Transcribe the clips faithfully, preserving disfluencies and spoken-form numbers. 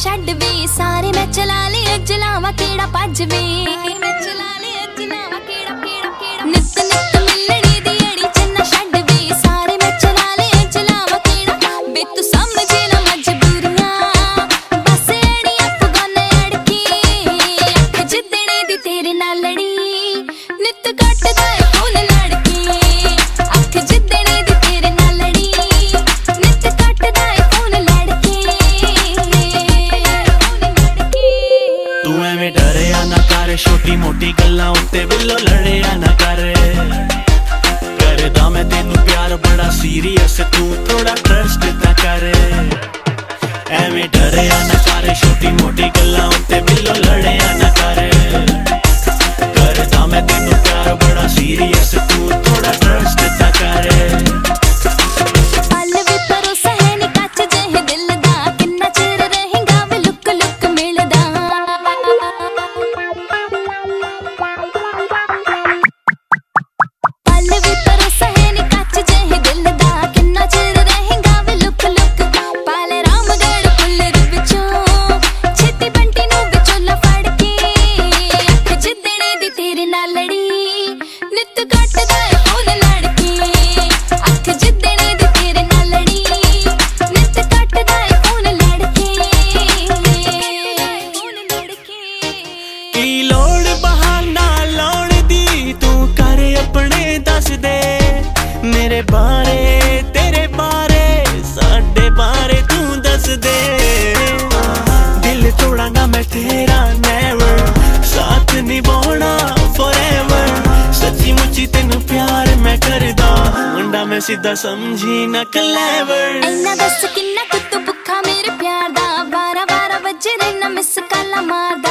ਛੱਡ ਵੇ ਸਾਰੇ ਮੈਂ ਚਲਾ ਲਈ ਅਜਲਾਵਾ ਕਿਹੜਾ ਭੱਜ ਵੇ ਮੈਂ ਚਲਾ ਲਈ ਅਜਲਾਵਾ ਕਿਹੜਾ ਕਿਹੜਾ ਕਿਹੜਾ ਨਿੱਤ ਨਿੱਤ ਮਿਲਣੀ ਦੀ ਅੜੀ ਚੰਨਾ ਛੱਡ ਵੇ ਸਾਰੇ ਮੈਂ ਚਲਾ ਲਈ ਅਜਲਾਵਾ ਕਿਹੜਾ ਵੇ ਤੂੰ ਸਮਝੇ ਨਾ ਮਜਬੂਰੀਆਂ ਬਸ ਅੜੀਆਂ ਪਗਾਨੇ ਅੜਕੀ ਅੱਖ ਜਿੱਦਣੇ ਦੀ ਤੇਰੇ ਨਾਲ ਲੜੀ ਨਿੱਤ ਕੱਟਦਾ ਏ ਫੋਨ ਲੜਕੀ ਅੱਖ ਜਿੱਦਣੇ ਦੀ ਤੇਰੇ ਨਾਲ ਲੜੀ ਨਿੱਤ ਕੱਟਦਾ ਏ ਫੋਨ ਲੜਕੀ ਤੂੰ ਐਵੇਂ ਡਰਿਆ ਨਾ ਕਰ ਛੋਟੀ ਮੋਟੀ ਗੱਲਾਂ ਉੱਤੇ ਬਿੱਲੋ ਲੜਿਆ ਨਾ ਕਰ ਕਰਦਾ ਮੈਂ ਤੈਨੂੰ ਪਿਆਰ ਬੜਾ ਸੀਰੀਅਸ ਤੂੰ ਥੋੜਾ ਟਰਸਟ ਤਾਂ ਕਰ ਐਵੇਂ ਡਰਿਆ ਨਾ ਕਰ ਛੋਟੀ ਮੋਟੀ ਗੱਲਾਂ ਉੱਤੇ ਬਿੱਲੋ ਲੜਿਆ ਨਾ ਕਰ ਕਰਦਾ ਮੈਂ ਤੈਨੂੰ ਪਿਆਰ ਬੜਾ ਸੀਰੀਅਸ ਤੂੰ ਥੋੜਾ ਟਰਸਟ ਤਾਂ ਕਰ ਪਲ ਵੀ ਭਰੋਸਾ ਹੈ ਨੀ ਕੱਚ ਜਿਹੇ ਦਿਲ ਦਾ ਕਿੰਨਾ ਚਿਰ ਰਹੇਗਾ ਵੇ ਲੁੱਕ ਲੁੱਕ ਮਿਲਦਾ ਪਲ ਵੀ ਭਰੋਸਾ ਹੈ ਨੀ ਕੱਚ ਜਿਹੇ ਦਿਲ ਦਾ ਕਿੰਨਾ ਚਿਰ ਰਹੇਗਾ ਵੇ ਲੁੱਕ ਲੁੱਕ ਪਾਲੇ ਰਾਮਗੜ ਪੁੱਲਰ ਵਿੱਚੋਂ ਛੇਤੀ ਬੰਟੀ ਨੂੰ ਵਿਚੋਲਾ ਫੜ ਕੇ ਅੱਖ ਜਿੱਦਣੇ ਦੀ ਤੇਰੇ ਨਾਲ ਲੜੀ ਨਿੱਤ ਕੱਟਦਾ ਏ ਫੋਨ ਲੜਕੀ ਅੱਖ ਜਿੱਦਣੇ ਦੀ ਤੇਰੇ ਨਾਲ ਲੜੀ ਨਿੱਤ ਕੱਟਦਾ ਏ ਫੋਨ ਲੜਕੀ ਫੋਨ ਲੜਕੀ ਕੀ ਲੋੜ ਬਹਾਨਾ ਲਾਉਣ ਦੀ ਤੂੰ ਕਰ ਆਪਣੇ ਦੱਸ ਦੇ ਮੇਰੇ ਬਾਰੇ ਤੇਰੇ ਬਾਰੇ ਸਾਡੇ ਬਾਰੇ ਤੂੰ ਦੱਸ ਦੇ ਦਿਲ ਤੋੜਾਂਗਾ ਮੈਂ ਤੇਰਾ ਨੈਵਰ ਸਾਥ ਨਿਭਾਉਣਾ ਫੋਰਐਵਰ ਸੱਚੀ ਮੁੱਚੀ ਤੈਨੂੰ ਪਿਆਰ ਮੈਂ ਕਰਦਾ ਮੁੰਡਾ ਮੈਂ ਸਿੱਧਾ ਸਮਝੀ ਨਾ ਕਲੇਵਰ ਇੰਨਾ ਦੱਸ ਕਿੰਨਾ ਕੁ ਤੂੰ ਭੁੱਖਾ ਮੇਰੇ ਪਿਆਰ ਦਾ ਬਾਰਾਂ ਬਾਰਾਂ ਵਜੇ ਰਹਿਣਾ ਮਿਸ ਕਾਲਾ ਮਾਰਦਾ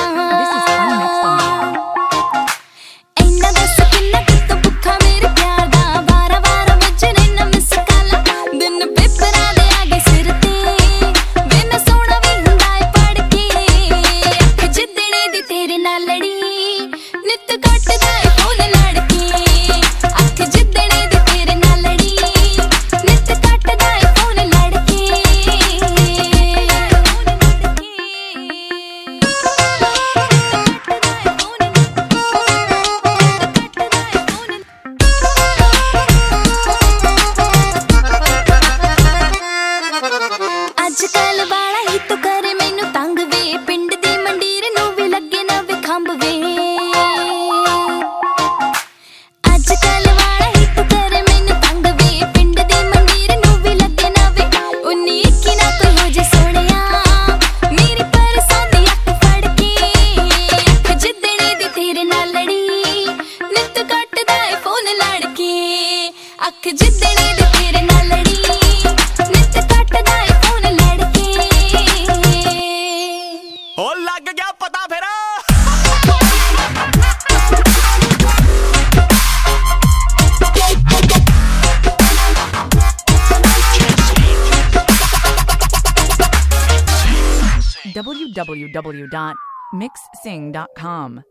ਇੰਨਾ ਦੱਸ ਕਿੰਨਾ ਕੁ ਤੂੰ ਭੁੱਖਾ ਮੇਰੇ ਪਿਆਰ ਦਾ ਬਾਰਾਂ ਬਾਰਾਂ ਵਜੇ ਰਹਿਣਾ ਮਿਸ ਕਾਲਾ ਦਿਨ ਪੇਪਰਾਂ ਦੇ ਆਗੇ ਸਿਰ ਤੇ ਵੇ ਮੈਂ ਸੋਹਣਾ ਵੀ ਹੁੰਦਾ ਏ ਪੜ੍ਹ ਕੇ ਅੱਖ ਜਿੱਦਣੇ ਦੀ ਤੇਰੇ ਨਾਲ ਲੜੀ ਨਿੱਤ ਕੱਟਦਾ ਏ ਫੋਨ ਲੜਕੀ ਅੱਖ ਜਿੱਦਣੇ ਦੀ ਤੇਰੇ ਨਾਲ ਲੜੀ ਨਿੱਤ ਕੱਟਦਾ ਏ ਫੋਨ ਲੜਕੀ ਅੱਜ ਕੱਲ ਵਾਲਾ ਹੀ ਤੂੰ ਕਰੇ ਮੈਨੂੰ ਤੰਗ ਵੇ ਪਿੰਡ ਦੀ ਮੰਡੀਰ ਨੂੰ ਵੀ ਲੱਗੇ ਨਾ ਵੇ ਖੰਭ ਵੇ ਅੱਜ ਕੱਲ ਵਾਲਾ ਹੀ ਤੂੰ ਕਰੇ ਮੈਨੂੰ ਤੰਗ ਵੇ ਪਿੰਡ ਦੀ ਮੰਡੀਰ ਨੂੰ ਵੀ ਲੱਗੇ ਨਾ ਵੇ ਉਨੀ ਇੱਕੀ ਨਾ ਕੋਈ ਹੋ ਜੇ ਸੋਹਣਿਆ ਮੇਰੀ ਪਰਸਾਂ ਦੀ ਅੱਖ ਫੜ ਕੇ ਅੱਖ ਜਿੱਦਣੇ ਦੀ ਤੇਰੇ ਨਾਲ ਲੜੀ ਨਿੱਤ ਕੱਟਦਾ ਏ ਫੋਨ ਲੜਕੀ ਅੱਖ ਜਿੱਦਣੇ ਦੀ ਤੇਰੇ ਨਾਲ ਲੜੀ ਨਿੱਤ ਕੱਟਦਾ ਏ ਫੋਨ ਲੜਕੀ ਓ ਲੱਗ ਗਿਆ ਪਤਾ ਫਿਰ w w w dot mix sing dot com